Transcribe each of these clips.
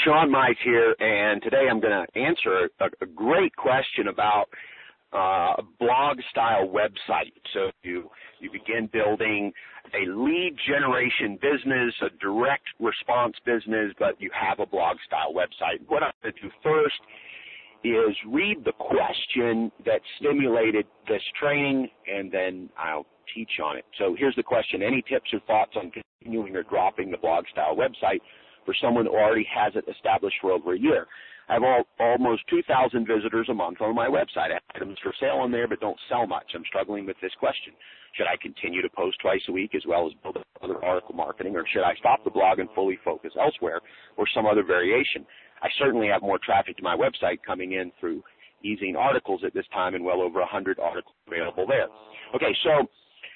Sean Mize here, and today I'm going to answer a great question about a blog-style website. So you begin building a lead generation business, a direct response business, but you have a blog-style website. What I'm going to do first is read the question that stimulated this training, and then I'll teach on it. So here's the question. Any tips or thoughts on continuing or dropping the blog-style website for someone who already has it established for over a year? I have almost 2,000 visitors a month on my website. I have items for sale on there, but don't sell much. I'm struggling with this question. Should I continue to post twice a week as well as build other article marketing, or should I stop the blog and fully focus elsewhere or some other variation? I certainly have more traffic to my website coming in through eZine articles at this time, and well over 100 articles available there. Okay, so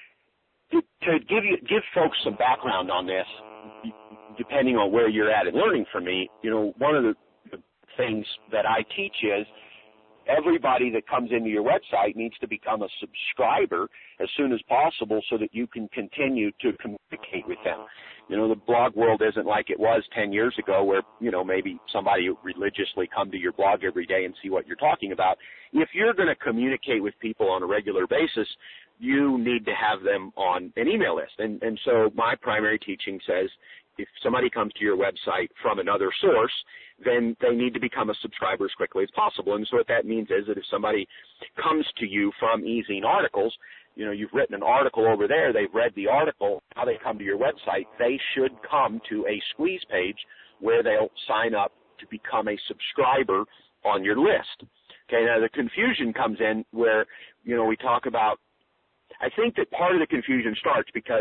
to give folks some background on this, depending on where you're at and learning from me, one of the things that I teach is everybody that comes into your website needs to become a subscriber as soon as possible so that you can continue to communicate with them. The blog world isn't like it was 10 years ago where, maybe somebody religiously come to your blog every day and see what you're talking about. If you're going to communicate with people on a regular basis, you need to have them on an email list. And so my primary teaching says if somebody comes to your website from another source, then they need to become a subscriber as quickly as possible. And so what that means is that if somebody comes to you from eZine articles, you've written an article over there, they've read the article, now they come to your website, they should come to a squeeze page where they'll sign up to become a subscriber on your list. Okay, now the confusion comes in where, we talk about, I think that part of the confusion starts because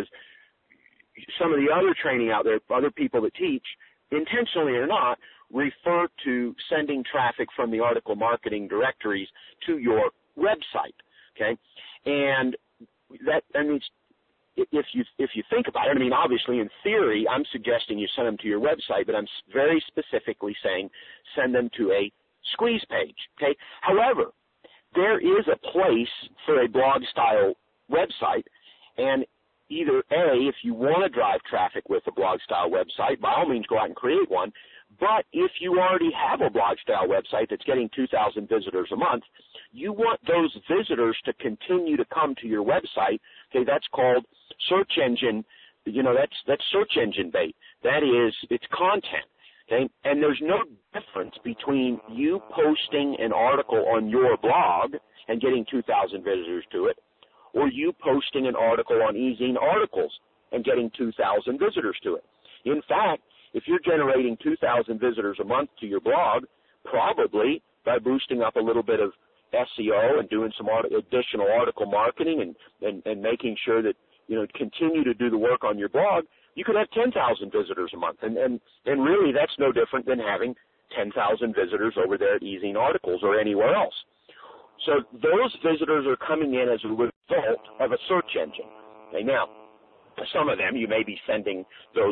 some of the other training out there, other people that teach, intentionally or not, refer to sending traffic from the article marketing directories to your website, okay? And that, if you think about it, obviously in theory, I'm suggesting you send them to your website, but I'm very specifically saying send them to a squeeze page, okay? However, there is a place for a blog-style website, and either A, if you want to drive traffic with a blog-style website, by all means go out and create one. But if you already have a blog-style website that's getting 2,000 visitors a month, you want those visitors to continue to come to your website. Okay, that's called search engine. That's search engine bait. That is, it's content. Okay, and there's no difference between you posting an article on your blog and getting 2,000 visitors to it, or you posting an article on eZine articles and getting 2,000 visitors to it. In fact, if you're generating 2,000 visitors a month to your blog, probably by boosting up a little bit of SEO and doing some additional article marketing and making sure that, continue to do the work on your blog, you could have 10,000 visitors a month. And really that's no different than having 10,000 visitors over there at eZine articles or anywhere else. So those visitors are coming in as a result of a search engine. Okay, now, some of them you may be sending those,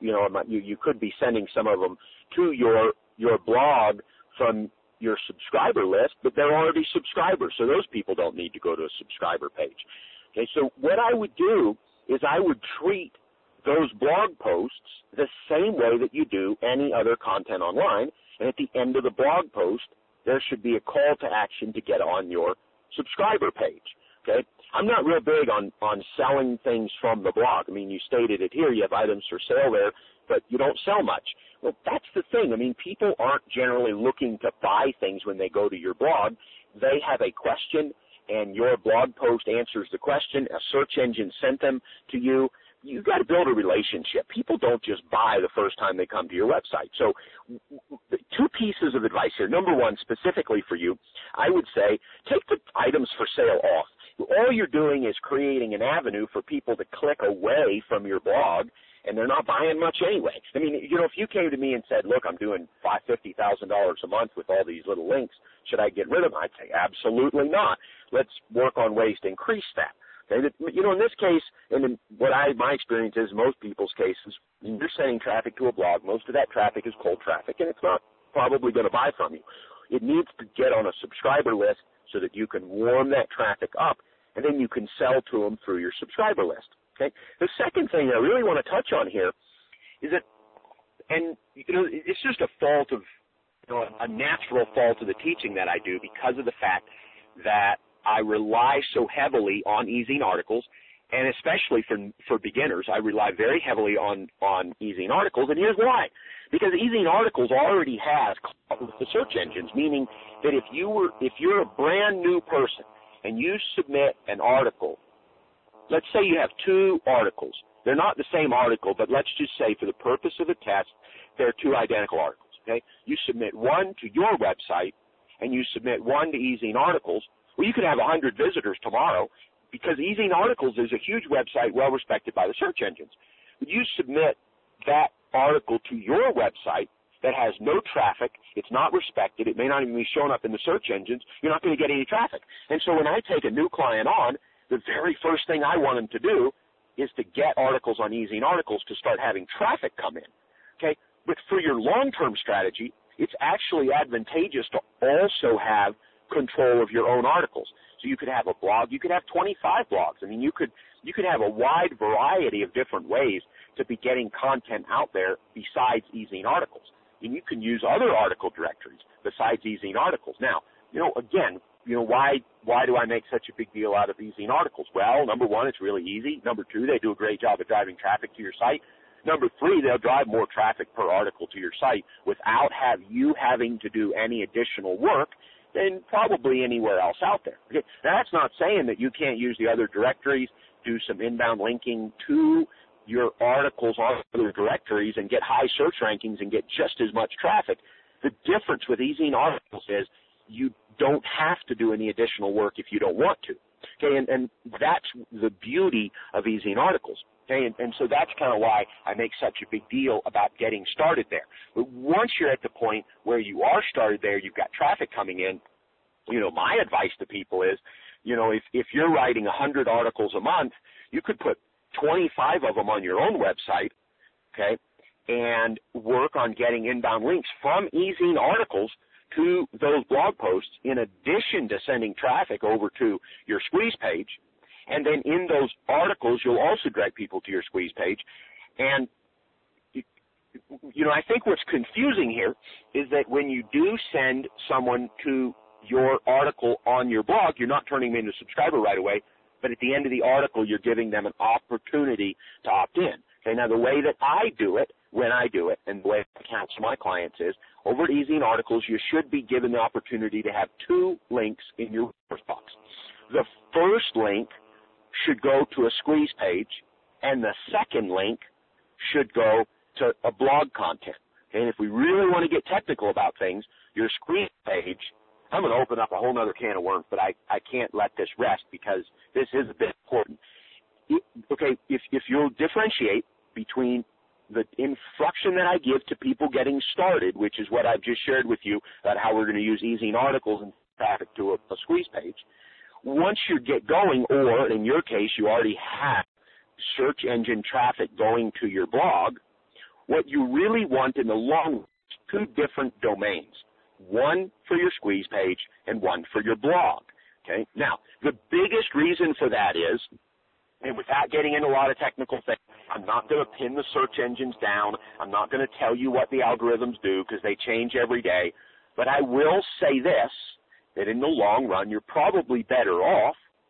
you could be sending some of them to your blog from your subscriber list, but they're already subscribers, so those people don't need to go to a subscriber page. Okay, so what I would do is I would treat those blog posts the same way that you do any other content online, and at the end of the blog post, there should be a call to action to get on your subscriber page, okay? I'm not real big on selling things from the blog. You stated it here. You have items for sale there, but you don't sell much. Well, that's the thing. People aren't generally looking to buy things when they go to your blog. They have a question, and your blog post answers the question. A search engine sent them to you. You've got to build a relationship. People don't just buy the first time they come to your website. So two pieces of advice here. Number one, specifically for you, I would say take the items for sale off. All you're doing is creating an avenue for people to click away from your blog, and they're not buying much anyway. If you came to me and said, look, I'm doing $50,000 a month with all these little links, should I get rid of them? I'd say absolutely not. Let's work on ways to increase that. Okay, in this case, and in my experience is most people's cases, you're sending traffic to a blog. Most of that traffic is cold traffic, and it's not probably going to buy from you. It needs to get on a subscriber list so that you can warm that traffic up, and then you can sell to them through your subscriber list. Okay. The second thing I really want to touch on here is that And it's just a fault of, a natural fault of the teaching that I do because of the fact that I rely so heavily on ezine articles, and especially for beginners, I rely very heavily on ezine articles, and here's why. Because ezine articles already has the search engines, meaning that if you're a brand new person and you submit an article, let's say you have 2 articles. They're not the same article, but let's just say for the purpose of the test, they're 2 identical articles, okay? You submit one to your website and you submit one to ezine articles. Well, you could have 100 visitors tomorrow because ezine articles is a huge website well respected by the search engines. But you submit that article to your website that has no traffic, it's not respected, it may not even be showing up in the search engines, you're not going to get any traffic. And so when I take a new client on, the very first thing I want them to do is to get articles on ezine articles to start having traffic come in. Okay? But for your long-term strategy, it's actually advantageous to also have control of your own articles. So you could have a blog, you could have 25 blogs. I mean, you could have a wide variety of different ways to be getting content out there besides ezine articles. And you can use other article directories besides ezine articles. Now, again, why do I make such a big deal out of ezine articles? Well, number one, it's really easy. Number two, they do a great job of driving traffic to your site. Number three, they'll drive more traffic per article to your site without you having to do any additional work than probably anywhere else out there. Okay? Now, that's not saying that you can't use the other directories, do some inbound linking to your articles on other directories and get high search rankings and get just as much traffic. The difference with ezine articles is you don't have to do any additional work if you don't want to. Okay, and that's the beauty of ezine articles. Okay, and so that's kind of why I make such a big deal about getting started there. But once you're at the point where you are started there, you've got traffic coming in, my advice to people is, if you're writing 100 articles a month, you could put 25 of them on your own website, okay, and work on getting inbound links from ezine articles to those blog posts in addition to sending traffic over to your squeeze page. And then in those articles, you'll also direct people to your squeeze page. And, I think what's confusing here is that when you do send someone to your article on your blog, you're not turning them into a subscriber right away, but at the end of the article, you're giving them an opportunity to opt in. Okay, now the way that I do it, when I do it, and the way I counsel my clients is, over at ezine articles, you should be given the opportunity to have 2 links in your resource box. The first link should go to a squeeze page, and the second link should go to a blog content. Okay, and if we really want to get technical about things, your squeeze page, I'm going to open up a whole other can of worms, but I can't let this rest because this is a bit important. Okay, if you'll differentiate between the instruction that I give to people getting started, which is what I've just shared with you about how we're going to use ezine articles and traffic to a squeeze page, once you get going, or in your case, you already have search engine traffic going to your blog, what you really want in the long run is 2 different domains, one for your squeeze page and one for your blog. Okay? Now, the biggest reason for that is, and without getting into a lot of technical things, I'm not going to pin the search engines down. I'm not going to tell you what the algorithms do because they change every day. But I will say this, that in the long run, you're probably better off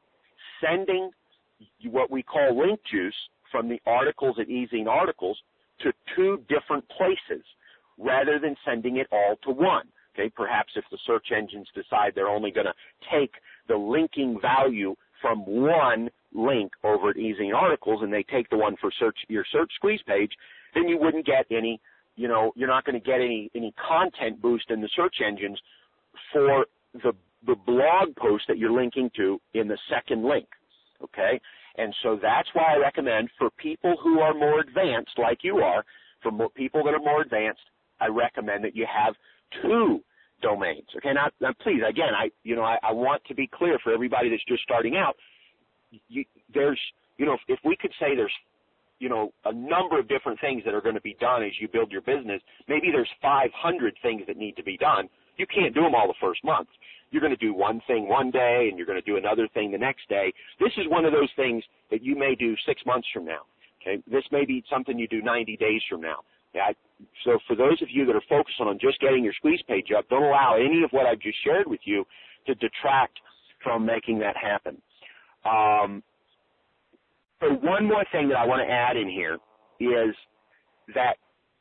sending what we call link juice from the articles at ezine articles to 2 different places rather than sending it all to one. Okay, perhaps if the search engines decide they're only going to take the linking value from one link over at ezine articles and they take the one for your search squeeze page, then you wouldn't get any, you're not going to get any content boost in the search engines for the blog post that you're linking to in the second link. Okay? And so that's why I recommend for people who are more advanced, like you are, for people that are more advanced, I recommend that you have 2 domains. Okay, now please, again, I want to be clear for everybody that's just starting out. If we could say there's, a number of different things that are going to be done as you build your business, maybe there's 500 things that need to be done. You can't do them all the first month. You're going to do one thing one day, and you're going to do another thing the next day. This is one of those things that you may do 6 months from now. Okay, this may be something you do 90 days from now. Yeah, so for those of you that are focused on just getting your squeeze page up, don't allow any of what I've just shared with you to detract from making that happen. So one more thing that I want to add in here is that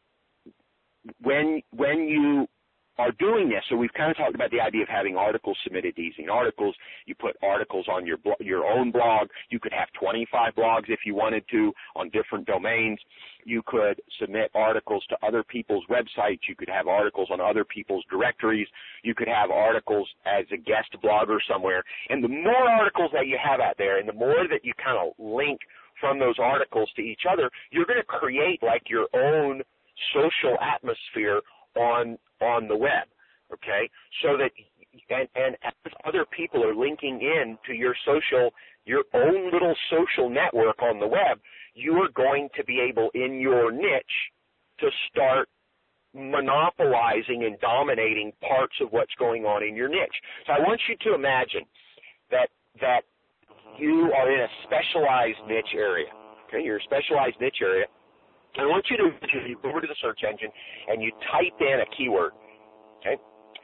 when you are doing this, so we've kind of talked about the idea of having articles submitted easy. Articles, you put articles on your own blog. You could have 25 blogs if you wanted to on different domains. You could submit articles to other people's websites. You could have articles on other people's directories. You could have articles as a guest blogger somewhere. And the more articles that you have out there and the more that you kind of link from those articles to each other, you're going to create like your own social atmosphere on the web, okay? So that and as other people are linking in to your own little social network on the web, you are going to be able in your niche to start monopolizing and dominating parts of what's going on in your niche. So I want you to imagine that you are in a specialized niche area. Okay, you're a specialized niche area. I want you to go over to the search engine and you type in a keyword, okay?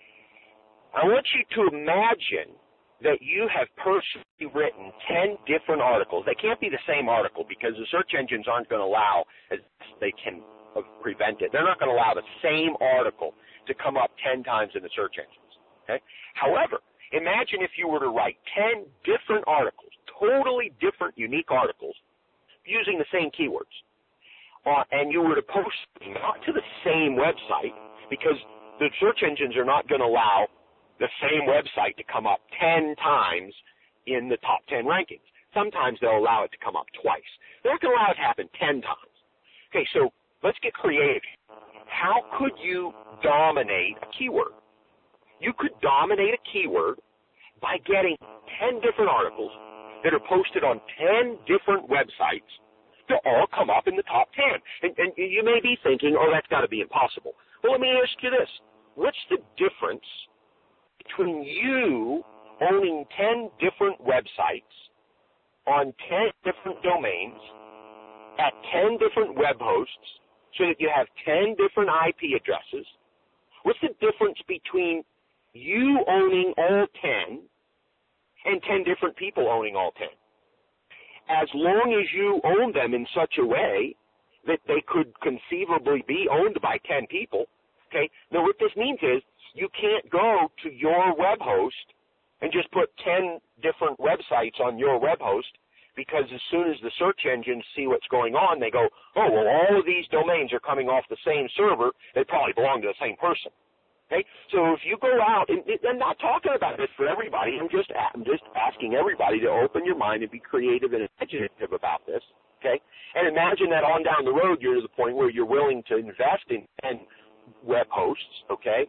I want you to imagine that you have personally written 10 different articles. They can't be the same article because the search engines aren't going to allow, as they can prevent it, they're not going to allow the same article to come up 10 times in the search engines, okay? However, imagine if you were to write 10 different articles, totally different, unique articles, using the same keywords. And you were to post not to the same website because the search engines are not going to allow the same website to come up 10 times in the top 10 rankings. Sometimes they'll allow it to come up twice. They're not going to allow it to happen 10 times. Okay, so let's get creative. How could you dominate a keyword? You could dominate a keyword by getting 10 different articles that are posted on 10 different websites to all come up in the top 10. And you may be thinking, oh, that's got to be impossible. Well, let me ask you this. What's the difference between you owning 10 different websites on 10 different domains at 10 different web hosts so that you have 10 different IP addresses? What's the difference between you owning all 10 and 10 different people owning all 10? As long as you own them in such a way that they could conceivably be owned by 10 people, okay? Now, what this means is you can't go to your web host and just put 10 different websites on your web host because as soon as the search engines see what's going on, they go, oh, well, all of these domains are coming off the same server. They probably belong to the same person. Okay, so if you go out, and I'm not talking about this for everybody. I'm just asking everybody to open your mind and be creative and imaginative about this. Okay, and imagine that on down the road you're to the point where you're willing to invest in 10 web hosts. Okay,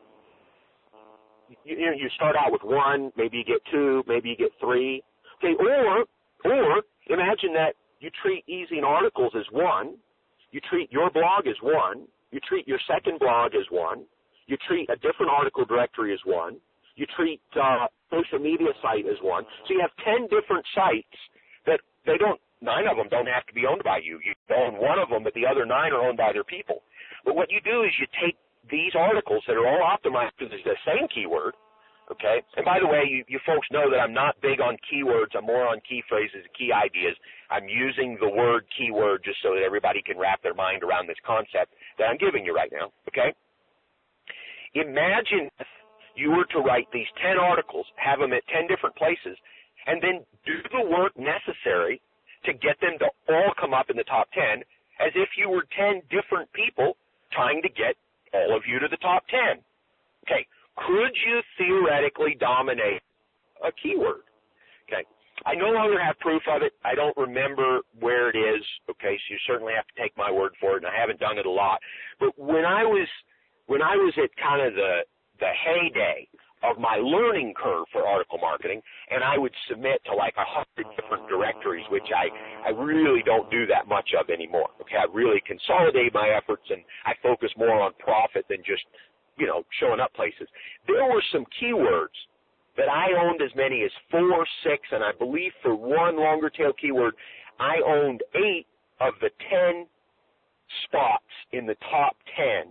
you start out with one, maybe you get two, maybe you get three. Okay, or imagine that you treat Easy in Articles as one, you treat your blog as one, you treat your second blog as one. You treat a different article directory as one. You treat social media site as one. So you have 10 different sites that 9 of them don't have to be owned by you. You own one of them, but the other 9 are owned by other people. But what you do is you take these articles that are all optimized to the same keyword, okay? And by the way, you folks know that I'm not big on keywords. I'm more on key phrases, key ideas. I'm using the word keyword just so that everybody can wrap their mind around this concept that I'm giving you right now, okay? Imagine if you were to write these 10 articles, have them at 10 different places, and then do the work necessary to get them to all come up in the top 10 as if you were 10 different people trying to get all of you to the top 10. Okay, could you theoretically dominate a keyword? Okay, I no longer have proof of it. I don't remember where it is. Okay, so you certainly have to take my word for it, and I haven't done it a lot. But when I was at kind of the heyday of my learning curve for article marketing, and I would submit to like 100 different directories, which I really don't do that much of anymore. Okay, I really consolidate my efforts, and I focus more on profit than just, showing up places. There were some keywords that I owned as many as 4, 6, and I believe for one longer tail keyword, I owned 8 of the 10 spots in the top 10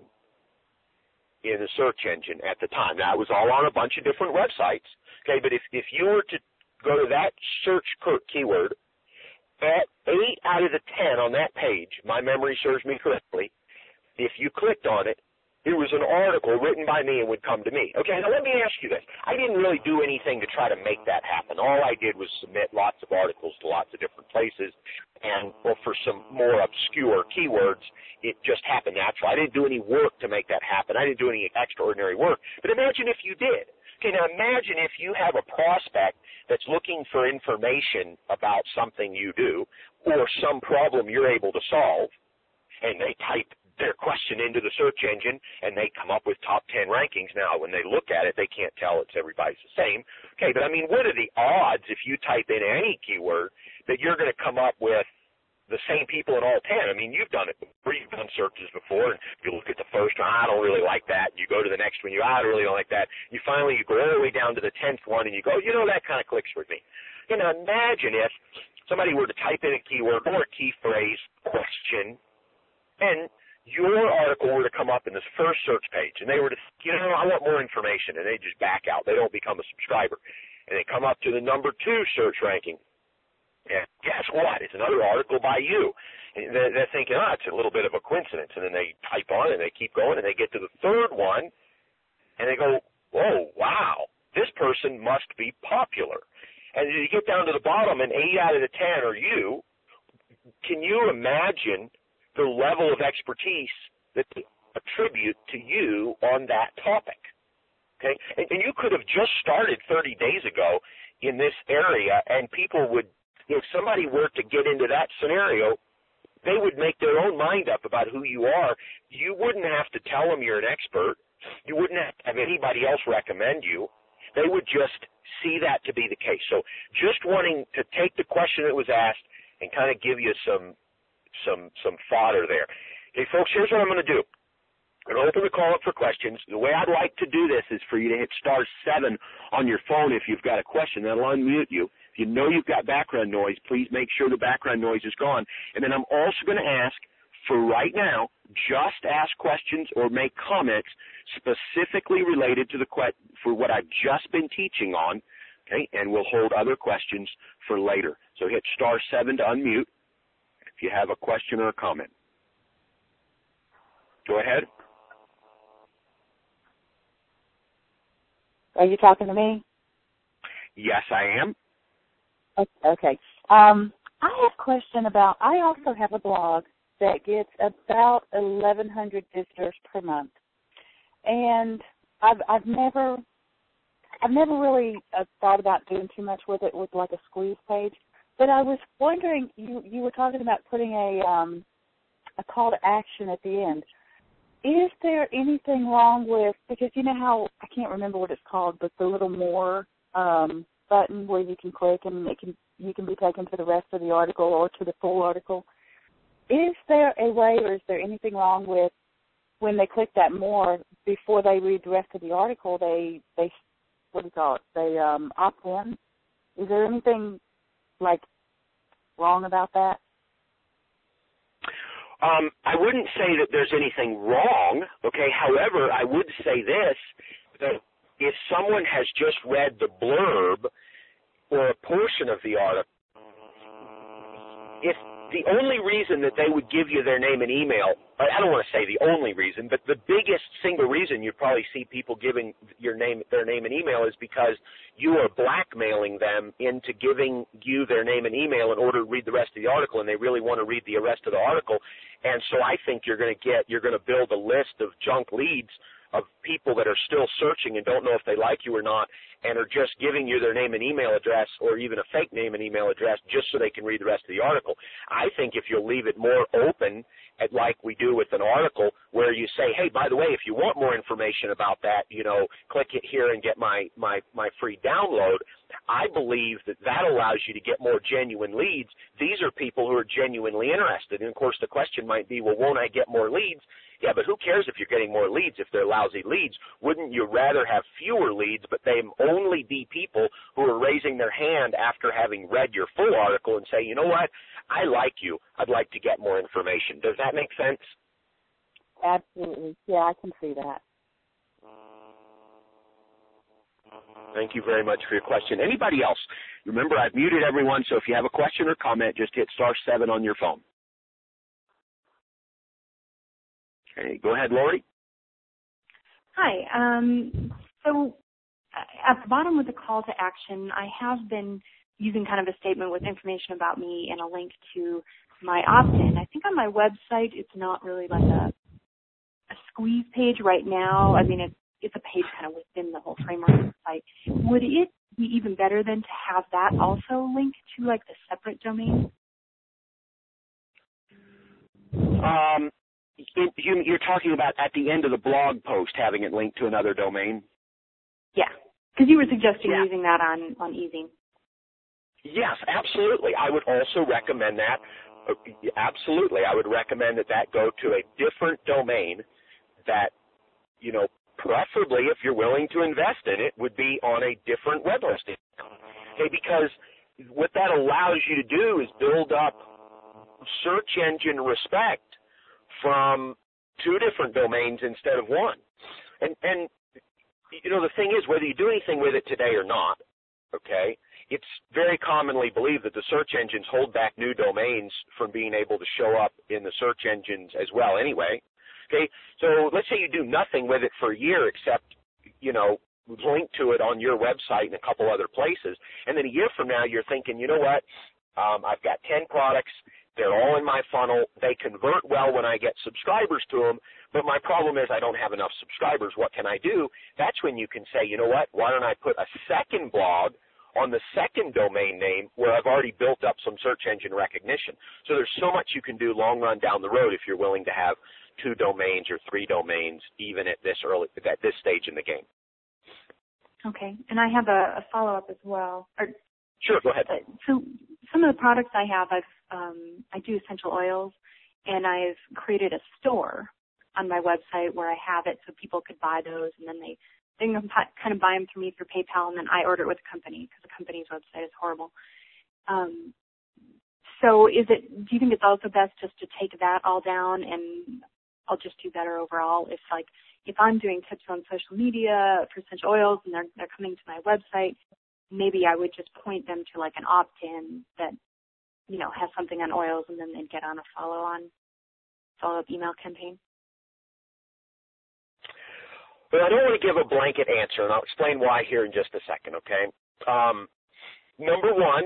in the search engine at the time. Now, it was all on a bunch of different websites, okay, but if you were to go to that search keyword, at 8 out of the 10 on that page, my memory serves me correctly, if you clicked on it, it was an article written by me and would come to me. Okay, now let me ask you this. I didn't really do anything to try to make that happen. All I did was submit lots of articles to lots of different places, and for some more obscure keywords, it just happened naturally. I didn't do any work to make that happen. I didn't do any extraordinary work. But imagine if you did. Okay, now imagine if you have a prospect that's looking for information about something you do or some problem you're able to solve, and they type their question into the search engine, and they come up with top 10 rankings. Now, when they look at it, they can't tell it's everybody's the same. Okay, but I mean, what are the odds if you type in any keyword that you're going to come up with the same people in all 10? I mean, you've done it before. You've done searches before, and you look at the first one, I don't really like that. You go to the next one, I really don't like that. You go all the way down to the 10th one, and you go, that kind of clicks with me. You know, imagine if somebody were to type in a keyword or a key phrase, question, and your article were to come up in this first search page, and they were to, I want more information, and they just back out. They don't become a subscriber. And they come up to the number 2 search ranking. And guess what? It's another article by you. And they're thinking, it's a little bit of a coincidence. And then they type on, and they keep going, and they get to the 3rd one, and they go, oh, wow, this person must be popular. And you get down to the bottom, and 8 out of the 10 are you. Can you imagine the level of expertise that they attribute to you on that topic? Okay? And you could have just started 30 days ago in this area, and people would, if somebody were to get into that scenario, they would make their own mind up about who you are. You wouldn't have to tell them you're an expert. You wouldn't have anybody else recommend you. They would just see that to be the case. So just wanting to take the question that was asked and kind of give you some fodder there. Okay, folks, here's what I'm going to do. I'm going to open the call up for questions. The way I'd like to do this is for you to hit *7 on your phone if you've got a question. That'll unmute you. If you know you've got background noise, please make sure the background noise is gone. And then I'm also going to ask, for right now, just ask questions or make comments specifically related to for what I've just been teaching on, okay, and we'll hold other questions for later. So hit *7 to unmute if you have a question or a comment. Go ahead. Are you talking to me? Yes, I am. Okay. I have a question about, I also have a blog that gets about 1,100 visitors per month. And I've never really thought about doing too much with it with like a squeeze page. But I was wondering, you were talking about putting a call to action at the end. Is there anything wrong with, because you know how, I can't remember what it's called, but the little more button where you can click and you can be taken to the rest of the article or to the full article. Is there a way, or is there anything wrong with when they click that more, before they read the rest of the article, they what do you call it? They opt in? Is there anything like wrong about that? I wouldn't say that there's anything wrong, okay? However, I would say this, that if someone has just read the blurb or a portion of the article, if the only reason that they would give you their name and email, I don't want to say the only reason, but the biggest single reason you probably see people giving their name and email is because you are blackmailing them into giving you their name and email in order to read the rest of the article, and they really want to read the rest of the article. And so I think you're going to build a list of junk leads of people that are still searching and don't know if they like you or not, and are just giving you their name and email address, or even a fake name and email address, just so they can read the rest of the article. I think if you'll leave it more open, like we do with an article, where you say, hey, by the way, if you want more information about that, click it here and get my free download. I believe that allows you to get more genuine leads. These are people who are genuinely interested. And, of course, the question might be, well, won't I get more leads? Yeah, but who cares if you're getting more leads if they're lousy leads? Wouldn't you rather have fewer leads, but they only be people who are raising their hand after having read your full article and say, you know what, I like you, I'd like to get more information. Does that make sense? Absolutely. Yeah, I can see that. Thank you very much for your question. Anybody else? Remember, I've muted everyone, so if you have a question or comment, just hit *7 on your phone. Okay, go ahead, Lori. Hi. So at the bottom with the call to action, I have been using kind of a statement with information about me and a link to my opt-in. I think on my website it's not really like a squeeze page right now. I mean, it's a page kind of within the whole framework of the site. Would it be even better than to have that also linked to like the separate domain? You're talking about at the end of the blog post having it linked to another domain? Yeah, because you were suggesting using that on Easing. Yes, absolutely. I would also recommend that. Absolutely. I would recommend that go to a different domain that, you know, preferably if you're willing to invest in it, would be on a different web hosting. Okay, because what that allows you to do is build up search engine respect from two different domains instead of one. And you know, the thing is, whether you do anything with it today or not, okay, it's very commonly believed that the search engines hold back new domains from being able to show up in the search engines as well anyway. Okay, so let's say you do nothing with it for a year except, you know, link to it on your website and a couple other places, and then a year from now you're thinking, you know what, I've got 10 products, they're all in my funnel, they convert well when I get subscribers to them, but my problem is I don't have enough subscribers, what can I do? That's when you can say, you know what, why don't I put a second blog on the second domain name where I've already built up some search engine recognition. So there's so much you can do long run down the road if you're willing to have 2 domains or 3 domains even at this stage in the game. Okay, and I have a follow-up as well. Sure, go ahead. So some of the products I have, I do essential oils, and I've created a store on my website where I have it so people could buy those, and then they can kind of buy them through me through PayPal, and then I order it with the company because the company's website is horrible. So do you think it's also best just to take that all down and I'll just do better overall if I'm doing tips on social media for essential oils and they're coming to my website, maybe I would just point them to like an opt-in that, you know, has something on oils and then they'd get on a follow-up email campaign? But I don't want to give a blanket answer, and I'll explain why here in just a second, okay? Number one,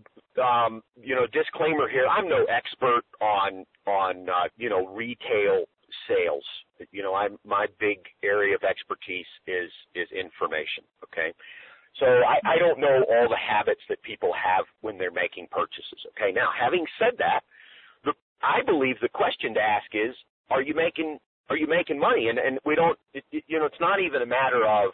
you know, disclaimer here, I'm no expert on you know, retail sales. You know, my big area of expertise is information, okay? So I don't know all the habits that people have when they're making purchases, okay? Now, having said that, I believe the question to ask is, are you making money? And we don't, you know, it's not even a matter of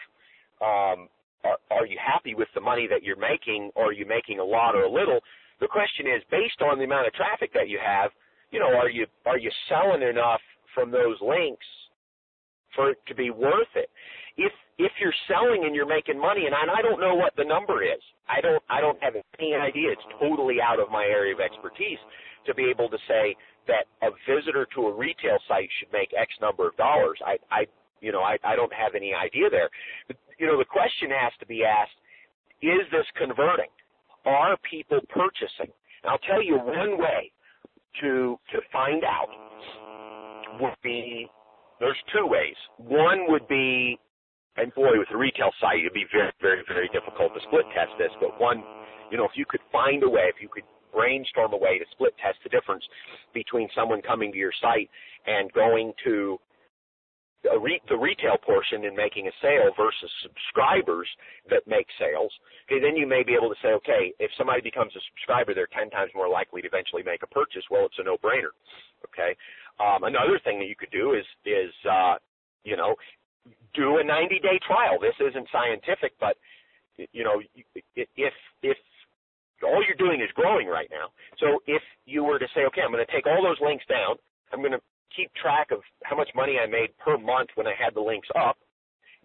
are you happy with the money that you're making, or are you making a lot or a little? The question is, based on the amount of traffic that you have, you know, are you selling enough from those links for it to be worth it? If you're selling and you're making money, and I don't know what the number is, I don't have any idea. It's totally out of my area of expertise to be able to say that a visitor to a retail site should make X number of dollars. I don't have any idea there. But, you know, the question has to be asked, is this converting? Are people purchasing? And I'll tell you one way to find out would be, there's 2 ways. One would be, and boy, with a retail site, it'd be very, very, very difficult to split test this, but one, you know, if you could find a way, if you could brainstorm a way to split test the difference between someone coming to your site and going to the retail portion and making a sale versus subscribers that make sales, okay, then you may be able to say, okay, if somebody becomes a subscriber, they're 10 times more likely to eventually make a purchase. Well, it's a no-brainer, okay? Another thing that you could do is you know, do a 90-day trial. This isn't scientific, but, you know, if all you're doing is growing right now. So if you were to say, okay, I'm going to take all those links down, I'm going to keep track of how much money I made per month when I had the links up,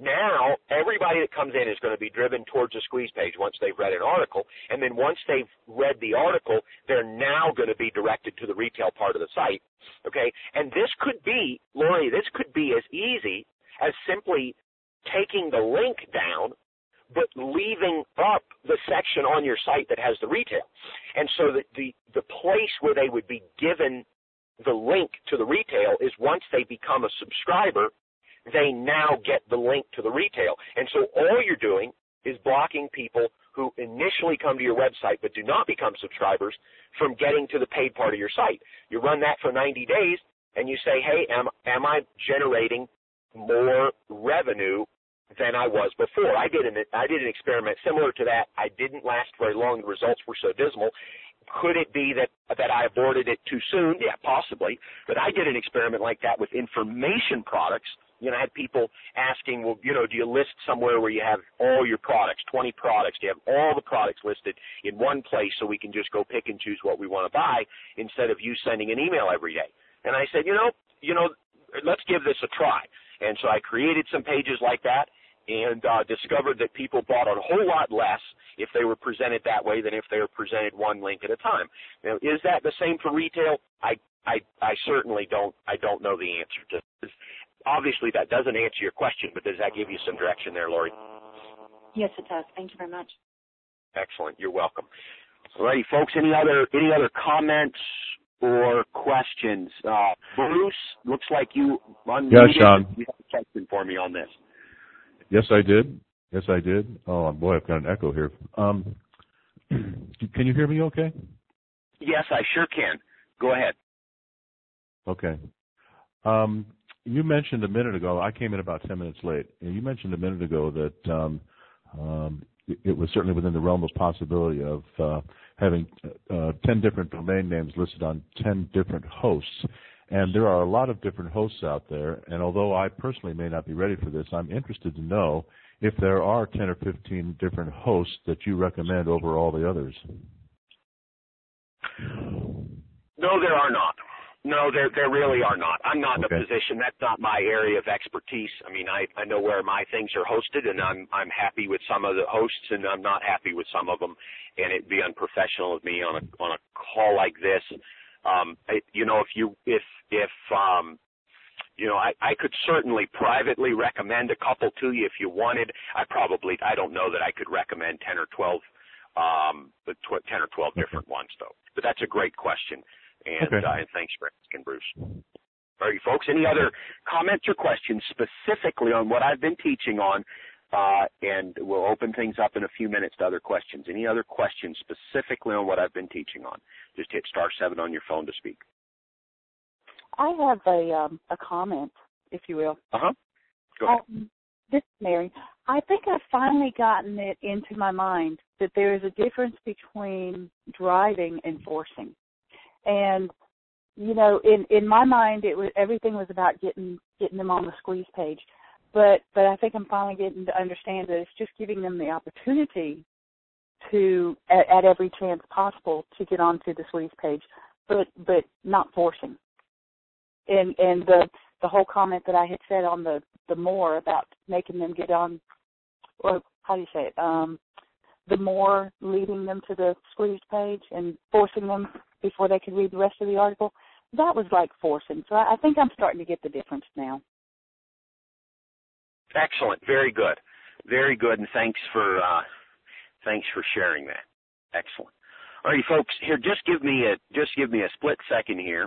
Now, everybody that comes in is going to be driven towards a squeeze page once they've read an article, and then once they've read the article, they're now going to be directed to the retail part of the site, okay? And this could be, Lori, this could be as easy as simply taking the link down but leaving up the section on your site that has the retail. And so the place where they would be given the link to the retail is once they become a subscriber, they now get the link to the retail. And so all you're doing is blocking people who initially come to your website but do not become subscribers from getting to the paid part of your site. You run that for 90 days, and you say, hey, am I generating more revenue than I was before? I did an experiment similar to that. I didn't last very long. The results were so dismal. Could it be that I aborted it too soon? Yeah, possibly. But I did an experiment like that with information products. You know, I had people asking, well, you know, do you list somewhere where you have all your products, 20 products? Do you have all the products listed in one place so we can just go pick and choose what we want to buy instead of you sending an email every day? And I said, you know, let's give this a try. And so I created some pages like that and discovered that people bought a whole lot less if they were presented that way than if they were presented one link at a time. Now, is that the same for retail? I certainly don't know the answer to this. Obviously, that doesn't answer your question, but does that give you some direction there, Lori? Yes, it does. Thank you very much. Excellent. You're welcome. All righty, folks. Any other comments or questions? Bruce, looks like you unmuted. Yeah, Sean. You have a question for me on this. Yes, I did. Oh, boy, I've got an echo here. Can you hear me okay? Yes, I sure can. Go ahead. Okay. You mentioned a minute ago, I came in about 10 minutes late, and you mentioned a minute ago that it was certainly within the realm of possibility of having 10 different domain names listed on 10 different hosts. And there are a lot of different hosts out there, and although I personally may not be ready for this, I'm interested to know if there are 10 or 15 different hosts that you recommend over all the others. No, there are not. No, there really are not. I'm not in a position. That's not my area of expertise. I mean, I know where my things are hosted, and I'm happy with some of the hosts, and I'm not happy with some of them. And it'd be unprofessional of me on a call like this. I could certainly privately recommend a couple to you if you wanted. I don't know that I could recommend 10 or 12 different ones though. But that's a great question. And thanks for asking, Bruce. All right, folks, any other comments or questions specifically on what I've been teaching on? And we'll open things up in a few minutes to other questions. Any other questions specifically on what I've been teaching on? Just hit *7 on your phone to speak. I have a comment, if you will. Uh-huh. Go ahead. This is Mary. I think I've finally gotten it into my mind that there is a difference between driving and forcing. And, you know, in my mind, everything was about getting them on the squeeze page. But I think I'm finally getting to understand that it's just giving them the opportunity to, at every chance possible, to get onto the squeeze page, but not forcing. And the whole comment that I had said on the more about making them get on, or how do you say it? The more leading them to the squeeze page and forcing them before they could read the rest of the article, that was like forcing. So I think I'm starting to get the difference now. Excellent. Very good. Very good, and thanks for sharing that. Excellent. All right, folks, here, just give me a split second here.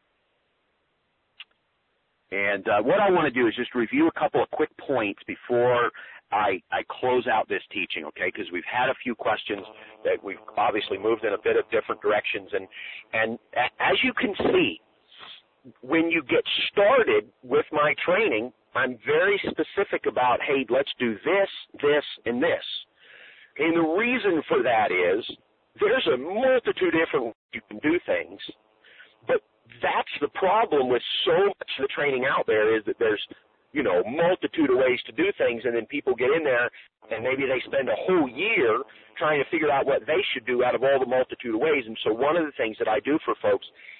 And what I want to do is just review a couple of quick points before I close out this teaching, okay? Because we've had a few questions that we've obviously moved in a bit of different directions. And as you can see, when you get started with my training, I'm very specific about, hey, let's do this, this, and this. And the reason for that is there's a multitude of different ways you can do things, but that's the problem with so much of the training out there is that there's, you know, multitude of ways to do things, and then people get in there and maybe they spend a whole year trying to figure out what they should do out of all the multitude of ways. And so one of the things that I do for folks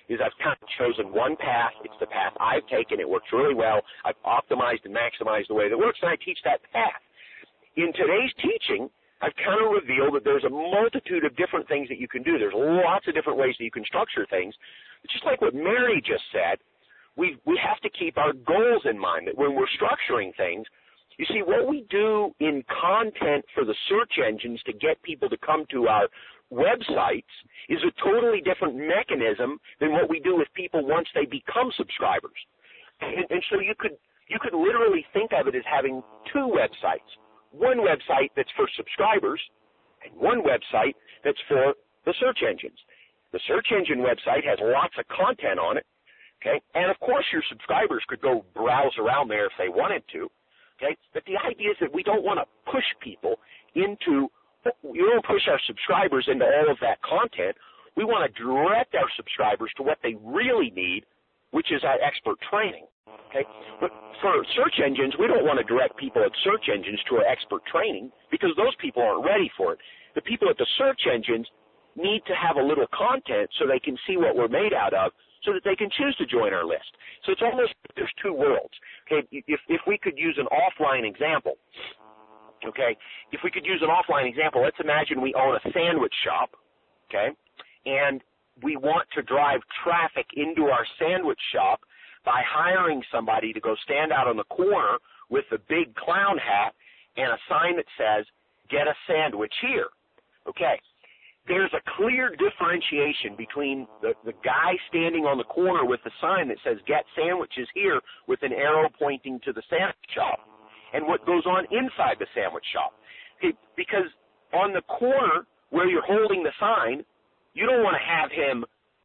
is I've kind of chosen one path. It's the path I've taken. It works really well. I've optimized and maximized the way that it works, and I teach that path. In today's teaching, I've kind of revealed that there's a multitude of different things that you can do. There's lots of different ways that you can structure things. It's just like what Mary just said. We have to keep our goals in mind, that when we're structuring things, you see, what we do in content for the search engines to get people to come to our websites is a totally different mechanism than what we do with people once they become subscribers. And so you could literally think of it as having two websites. One website that's for subscribers and one website that's for the search engines. The search engine website has lots of content on it, okay? And, of course, your subscribers could go browse around there if they wanted to, okay? But the idea is that we don't want to push people into – we don't push our subscribers into all of that content. We want to direct our subscribers to what they really need, which is our expert training, okay? But for search engines, we don't want to direct people at search engines to our expert training because those people aren't ready for it. The people at the search engines need to have a little content so they can see what we're made out of so that they can choose to join our list. So it's almost like there's two worlds. Okay, if we could use an offline example, okay, if we could use an offline example, let's imagine we own a sandwich shop, okay, and we want to drive traffic into our sandwich shop by hiring somebody to go stand out on the corner with a big clown hat and a sign that says, "Get a sandwich here." Okay. There's a clear differentiation between the guy standing on the corner with the sign that says, "Get sandwiches here," with an arrow pointing to the sandwich shop, and what goes on inside the sandwich shop. Okay, because on the corner where you're holding the sign, you don't want to have him,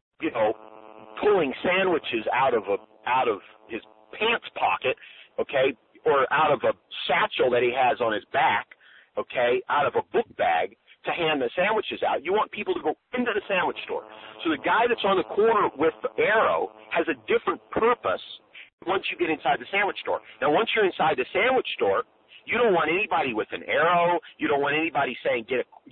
pulling sandwiches out of his pants pocket, okay, or out of a satchel that he has on his back, okay, out of a book bag, to hand the sandwiches out. You want people to go into the sandwich store. So the guy that's on the corner with the arrow has a different purpose once you get inside the sandwich store. Now, once you're inside the sandwich store, you don't want anybody with an arrow. You don't want anybody saying,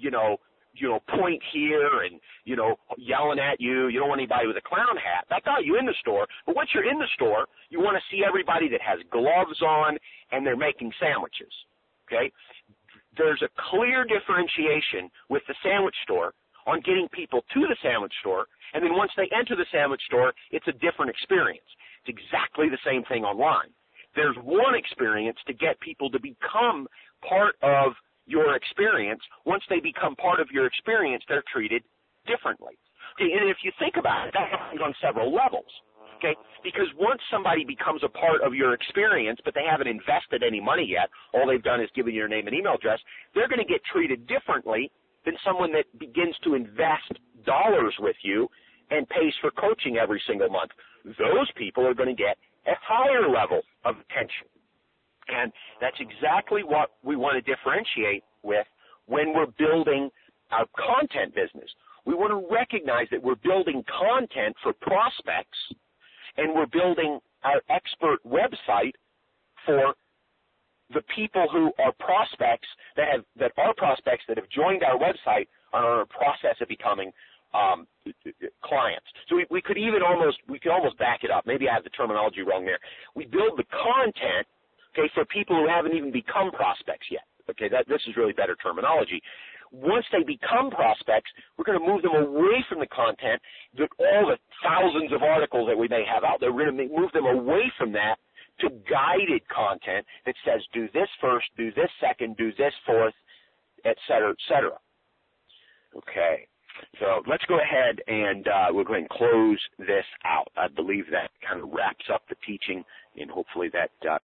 point here and, yelling at you. You don't want anybody with a clown hat. That got you in the store. But once you're in the store, you want to see everybody that has gloves on and they're making sandwiches, okay? There's a clear differentiation with the sandwich store on getting people to the sandwich store, and then once they enter the sandwich store, it's a different experience. It's exactly the same thing online. There's one experience to get people to become part of your experience. Once they become part of your experience, they're treated differently. Okay, and if you think about it, that happens on several levels. Okay, because once somebody becomes a part of your experience, but they haven't invested any money yet, all they've done is given your name and email address, they're going to get treated differently than someone that begins to invest dollars with you and pays for coaching every single month. Those people are going to get a higher level of attention. And that's exactly what we want to differentiate with when we're building our content business. We want to recognize that we're building content for prospects, and we're building our expert website for the people who are prospects that have joined our website and are in a process of becoming clients. So we could almost back it up. Maybe I have the terminology wrong there. We build the content, okay, for people who haven't even become prospects yet. Okay, this is really better terminology. Once they become prospects, we're going to move them away from the content, all the thousands of articles that we may have out there. We're going to move them away from that to guided content that says, do this first, do this second, do this fourth, et cetera, et cetera. Okay, so let's go ahead and we'll go ahead and close this out. I believe that kind of wraps up the teaching, and hopefully that